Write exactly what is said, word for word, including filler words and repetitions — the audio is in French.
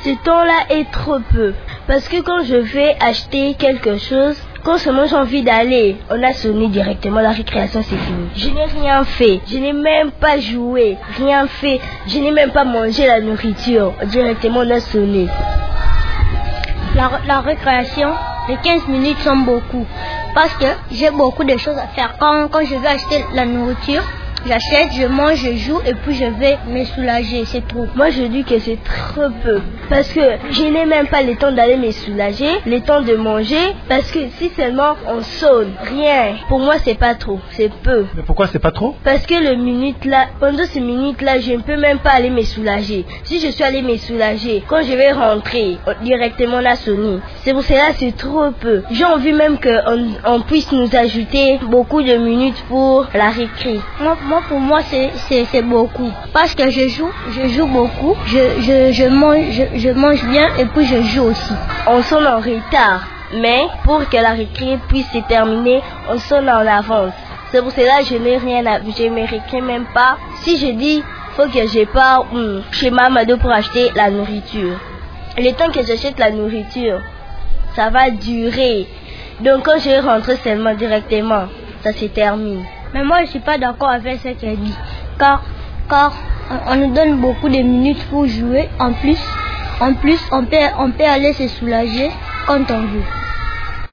Ce temps-là est trop peu. Parce que quand je vais acheter quelque chose, quand seulement j'ai envie d'aller, on a sonné directement, la récréation c'est fini. Je n'ai rien fait, je n'ai même pas joué, rien fait, je n'ai même pas mangé la nourriture. Directement on a sonné. La, la récréation, les quinze minutes sont beaucoup. Parce que j'ai beaucoup de choses à faire. Quand, quand je vais acheter la nourriture, j'achète, je mange, je joue et puis je vais me soulager, c'est tout. Moi je dis que c'est trop peu. Parce que je n'ai même pas le temps d'aller me soulager, le temps de manger. Parce que si seulement on sonne, rien. Pour moi c'est pas trop, c'est peu. Mais pourquoi c'est pas trop? Parce que le minute là, pendant ces minutes là, je ne peux même pas aller me soulager. Si je suis allée me soulager, quand je vais rentrer, directement la sonné. C'est pour cela que c'est trop peu. J'ai envie même qu'on on puisse nous ajouter beaucoup de minutes pour la récré. Moi, moi pour moi c'est, c'est, c'est beaucoup. Parce que je joue, je joue beaucoup, je, je, je, mange, je, je mange bien et puis je joue aussi. On sonne en retard, mais pour que la récré puisse se terminer, on sonne en avance. C'est pour cela que je n'ai rien à... Je ne me récrée même pas. Si je dis, faut que je parte hum, chez Mamadou pour acheter la nourriture. Le temps que j'achète la nourriture, ça va durer. Donc quand je vais rentrer seulement directement, ça se termine. Mais moi je ne suis pas d'accord avec ce qu'elle dit. Car, car on nous donne beaucoup de minutes pour jouer. En plus, en plus on peut, on peut aller se soulager quand on veut.